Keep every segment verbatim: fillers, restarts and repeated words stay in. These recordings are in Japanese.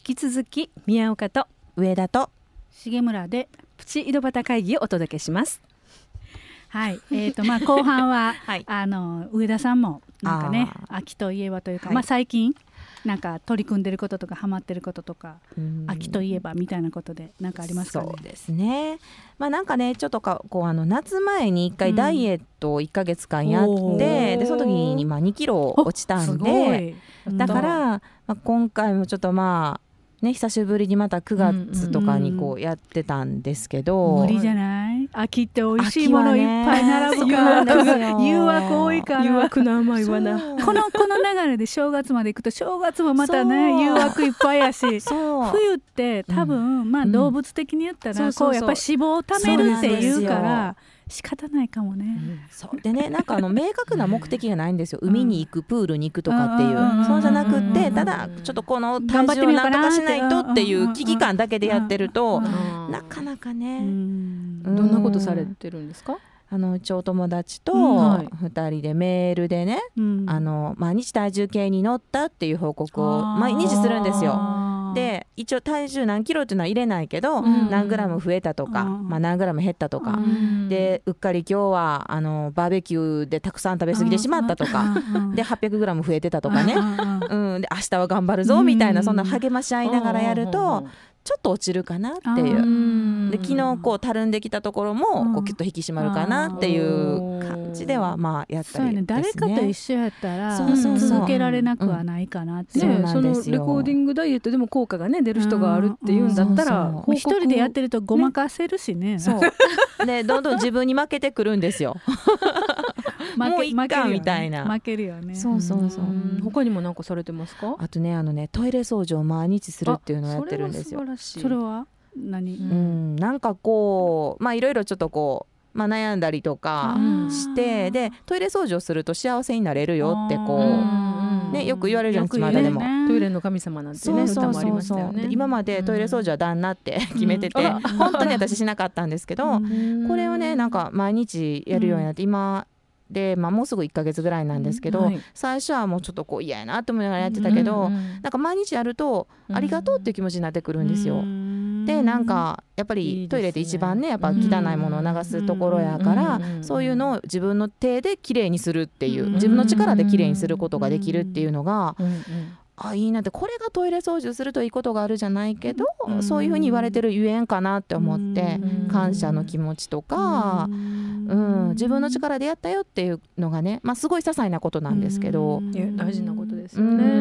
引き続き宮岡と上田と重村でプチ井戸端会議をお届けします。 はい、えーとまあ、後半は、 はい、 あの上田さんもなんかね秋といえばというか、はい、まあ、最近なんか取り組んでることとかハマってることとか秋といえばみたいなことで何かありますかね。 そうですね、まあ、なんかねちょっとかこうあの夏前にいっかいダイエットをいっかげつかんやって、うん、でその時にまあにキロ落ちたんで、だから、まあ、今回もちょっとまあね、久しぶりにまたくがつとかにこうやってたんですけど、 うんうん、無理じゃない？秋って美味しいものいっぱい並ぶから、ね、誘惑多いから、 誘惑の甘いわな。 このこの流れで正月まで行くと正月もまたね誘惑いっぱいやし、冬って多分、うん、まあ動物的に言ったら、うん、こうやっぱり脂肪を貯めるっていうから仕方ないかもね、 うん、そうでね、なんかあの明確な目的がないんですよ。海に行く、プールに行くとかっていう、うん、そうじゃなくって、ただちょっとこの体重をなんとかしないとっていう危機感だけでやってると、なかなかね、うん、 どんなことされてるんですか？ あのうちお友達とふたりでメールでね、うん、あの毎日体重計に乗ったっていう報告を毎日するんですよ。で一応体重何キロっていうのは入れないけど、うん、何グラム増えたとか、うんまあ、何グラム減ったとか、うん、でうっかり今日はあのバーベキューでたくさん食べ過ぎてしまったとか、うん、ではっぴゃくグラム増えてたとかね、うん、で明日は頑張るぞみたいな、そんな励まし合いながらやるとちょっと落ちるかなっていう、で昨日こうたるんできたところもこうキュッと引き締まるかなっていう感じではまあやったりですね。 誰かと一緒やったらそうそうそう続けられなくはないかなって、 うんね、そのレコーディングダイエットでも効果がね出る人があるっていうんだったら、 一人でやってるとごまかせるしね、 そうでどんどん自分に負けてくるんですよもういっかみたいな、 負けるよね。 そうそうそう。 他にも何かされてますか？ あとねあのねトイレ掃除を毎日するっていうのをやってるんですよ。 それは何？ うん、なんかこうまあいろいろちょっとこう、まあ、悩んだりとかして、でトイレ掃除をすると幸せになれるよってこう、ね、よく言われるじゃないですか。巷でもトイレの神様なんてね歌もありましたよね。 今までトイレ掃除は旦那って決めてて、うん、本当に私しなかったんですけど、うん、これをねなんか毎日やるようになって、今で、まあ、もうすぐいっかげつぐらいなんですけど、はい、最初はもうちょっとこう嫌やなと思いながらやってたけど、うんうん、なんか毎日やるとありがとうっていう気持ちになってくるんですよ、うん、でなんかやっぱりトイレって一番ねやっぱ汚いものを流すところやから、うんうん、そういうのを自分の手できれいにするっていう、自分の力できれいにすることができるっていうのが、うんうんあいいなって、これがトイレ掃除をするといいことがあるじゃないけど、うん、そういうふうに言われてるゆえんかなって思って、うん、感謝の気持ちとか、うんうん、自分の力でやったよっていうのがね、まあ、すごい些細なことなんですけど、うん、 大事なことですよね、 うん、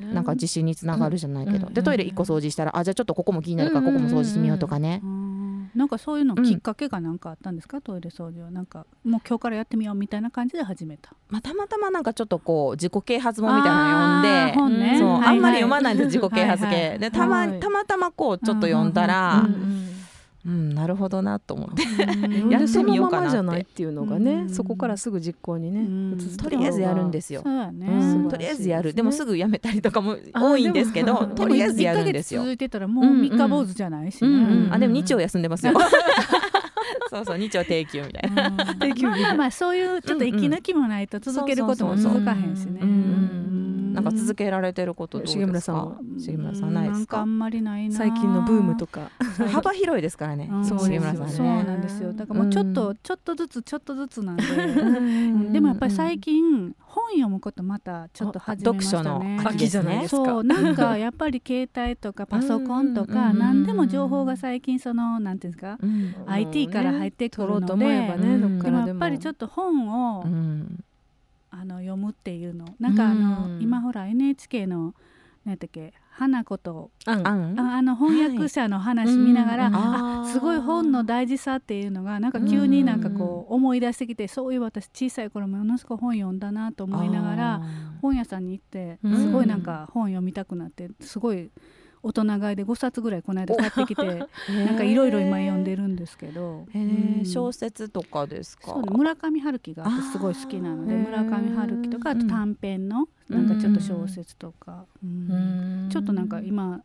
なんか自信につながるじゃないけど、うん、でトイレいっこ掃除したらあじゃあちょっとここも気になるからここも掃除してみようとかね、 うんなんかそういうのきっかけが何かあったんですか、うん、トイレ掃除はなんかもう今日からやってみようみたいな感じで始めた、 まあ、たまたまなんかちょっとこう自己啓発本みたいなの読んで、 ね、 そう、 はいはい、 あんまり読まないんです自己啓発系、はいはい、でたま、たまたまこうちょっと読んだら、うんうんうんうん、なるほどなと思ってやってみようかなって、そのままじゃないっていうのがね、うん、そこからすぐ実行にね、うん、 とりあえずやるんですよ、 そうだね、 うん、とりあえずやる、でもすぐやめたりとかも多いんですけど、とりあえずやるんですよ。 いっかげつ続いてたらもうみっか坊主じゃないしね、 うんうんうん、あでも日曜休んでますよそうそう日曜定休みたいな、 定休まあまあそういうちょっと息抜きもないと続けることも続かへんしね、 なんか続けられてることどうですか？ 重村さんは重村さんないですか？ なんかあんまりないな、 最近のブームとか幅広いですからね、 うん、 重村さんね。 そうなんですよ。だからもうちょっと、うん、ちょっとずつちょっとずつなんででもやっぱり最近本読むことまたちょっと始めましたね。 読書の秋じゃないですか。 そうなんかやっぱり携帯とかパソコンとか何でも情報が最近そのなんていうんですか、うん、アイティー から入ってくるので、ねね、どっからでもやっぱりちょっと本を、うんあの読むっていうのなんかあの、うん、今ほら エヌエイチケー の何だっけ花子とああの翻訳者の話見ながら、はい、ああすごい本の大事さっていうのがなんか急になんかこう思い出してきて、そういう私小さい頃ものすごい本読んだなと思いながら本屋さんに行ってすごいなんか本読みたくなってすごい大人買いでごさつぐらいこの間買ってきてなんかいろいろ今読んでるんですけど、 へー、うん、小説とかですか？ そうね、村上春樹が私すごい好きなので村上春樹とかあと短編のなんかちょっと小説とか、うんうん、ちょっとなんか今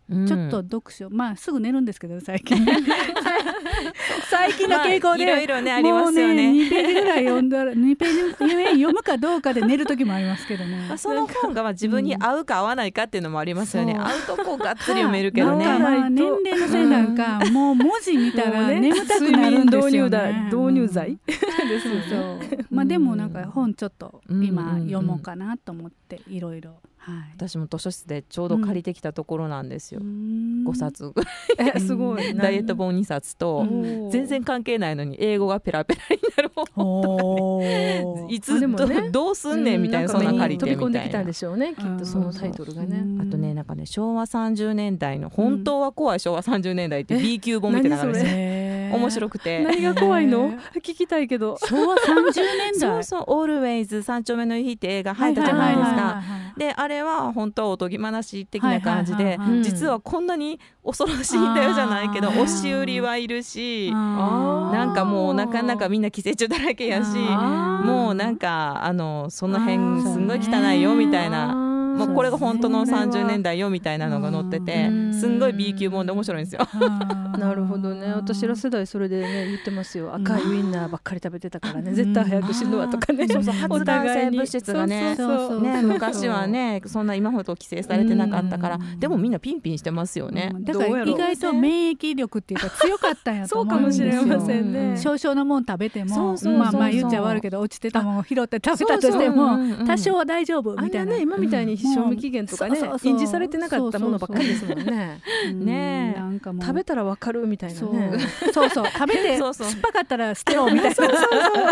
ちょっと読書、まあすぐ寝るんですけど最近最近の傾向で、 まあ、いろいろねありますよね。 もうねにページぐらい読んだらにページ読むかどうかで寝る時もありますけどね。 その本が自分に合うか合わないかっていうのもありますよね、うん、合うとこうがっつり読めるけどね。 なんかまあ年齢のせいなんか、うん、もう文字見たら眠たくなるんですよね。 導入剤ですそうまあでもなんか本ちょっと今読もうかなと思っていろいろ。はい、 私も図書室でちょうど借りてきたところなんですよ、うん、ごさつえすごいダイエット本にさつと、うん、全然関係ないのに英語がペラペラになる本いつ ど,、ね、どうすんねんみたいな、うん、そんな借りてみたいな飛び込んできたんでしょうねきっとそのタイトルがね。 あとねなんかね昭和さんじゅうねんだいの本当は怖い昭和さんじゅうねんだいって B 級本みたいなのがあるんですよ。面白くて何が怖いの聞きたいけど。 昭和さんじゅうねんだいそうそうオールウェイズ三丁目の夕日って映画入ったじゃないですか。であれは本当はおとぎ話的な感じで、実はこんなに恐ろしいんだよじゃないけど押し売りはいるし、なんかもうなかなかみんな寄生虫だらけやし、もうなんかあのその辺すんごい汚いよみたいな、もうこれが本当のさんじゅうねんだいよみたいなのが載ってて、すんごい B 級本で面白いんですよ。 なるほどね。私ら世代それでね言ってますよ。赤いウインナーばっかり食べてたからね、絶対早く死ぬわとかね。 そうそう発がん性物質がね、ね昔はねそんな今ほど規制されてなかったから、でもみんなピンピンしてますよね。 だから意外と免疫力っていうか強かったんやと思うんですよ。 そうかもしれませんね。 少々のもん食べてもまあまあ言っちゃ悪いけど落ちてたもんを拾って食べたとしても多少は大丈夫みたいな。 今みたいに賞味期限とかね印字されてなかったものばっかりですもんね。 ねえなんかもう食べたらわかるみたいなね。 そうそう食べて酸っぱかったら捨てようみたいな。そうそうそう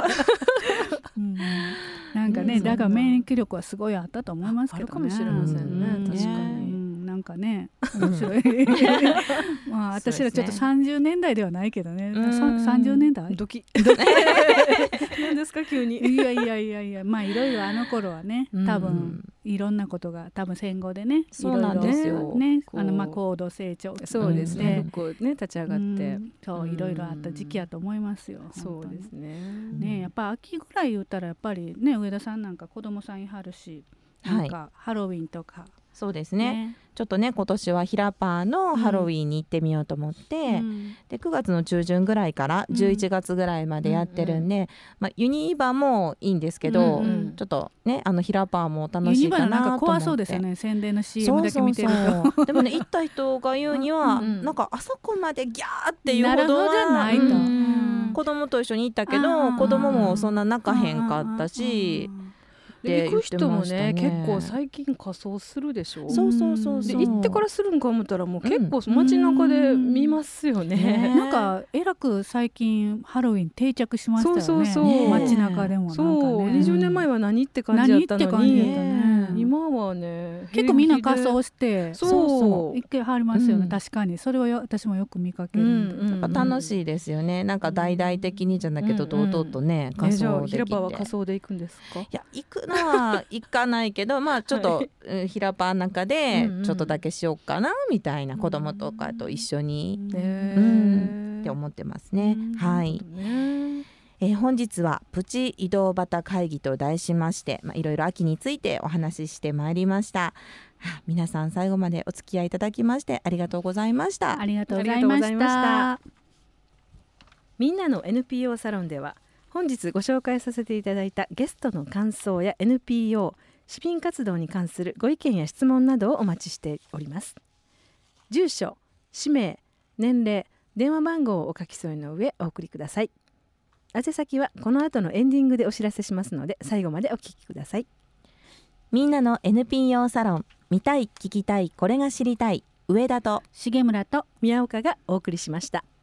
なんかねだから免疫力はすごいあったと思いますけどね。 あるかもしれませんね。確かに。 なんかね面白いまあ私らちょっとさんじゅうねんだいではないけどね、さんじゅうねんだいドキ何ですか急に。 いやいやいやいやまあいろいろあの頃はね多分いろんなことが多分戦後でねそうなんですよねあのまあ高度成長そうですねこうね立ち上がってそういろいろあった時期やと思いますよ。 そうですね。 ねやっぱ秋ぐらい言ったらやっぱりね上田さんなんか子供さんいはるしなんかハロウィンとか。 そうですね、ねちょっとね今年はヒラパーのハロウィンに行ってみようと思って、うん、でくがつの中旬ぐらいからじゅういちがつぐらいまでやってるんで、うんまあ、ユニバもいいんですけど、うんうん、ちょっとねあのヒラパーも楽しいかなと思って。ユニバなんか怖そうですよね宣伝の シーエム だけ見てると。 そうそうそうでもね行った人が言うには、うんうん、なんかあそこまでギャーっていうほどはじゃないと、うん、 子供と一緒に行ったけど子供もそんな泣かへんかったし行く人もね結構最近仮装するでしょ。 そうそうそうそうで行ってからするんか思ったらもう結構街中で見ますよね、 うんね、なんかえらく最近ハロウィン定着しましたよね。そうそうそう街中でもなんかねそうにじゅうねんまえは何って感じだったのに、ね、今はね結構みんな仮装してそうそう一回入りますよね、うん、確かにそれはよ私もよく見かけるんで、うんうんうん、楽しいですよね。なんか大々的にじゃなけど堂々とね、うんうん、仮装できて、えー、じゃあ広場は仮装で行くんですか。 いや行くのは行かないけどまあちょっと、はい、ヒラパーの中でちょっとだけしようかなみたいな、うん、子供とかと一緒に、うんうん、って思ってますね、うん、はい、ねえー、本日はプチ移動バタ会議と題しまして、まあ、いろいろ秋についてお話ししてまいりました。皆さん最後までお付き合いいただきましてありがとうございました。 ありがとうございました。 みんなの エヌピーオー サロンでは本日ご紹介させていただいたゲストの感想や エヌピーオー 市民活動に関するご意見や質問などをお待ちしております。住所、氏名、年齢、電話番号をお書き添えの上お送りください。宛先はこの後のエンディングでお知らせしますので最後までお聞きください。 みんなの エヌピーオー サロン見たい聞きたいこれが知りたい上田と重村と宮岡がお送りしました。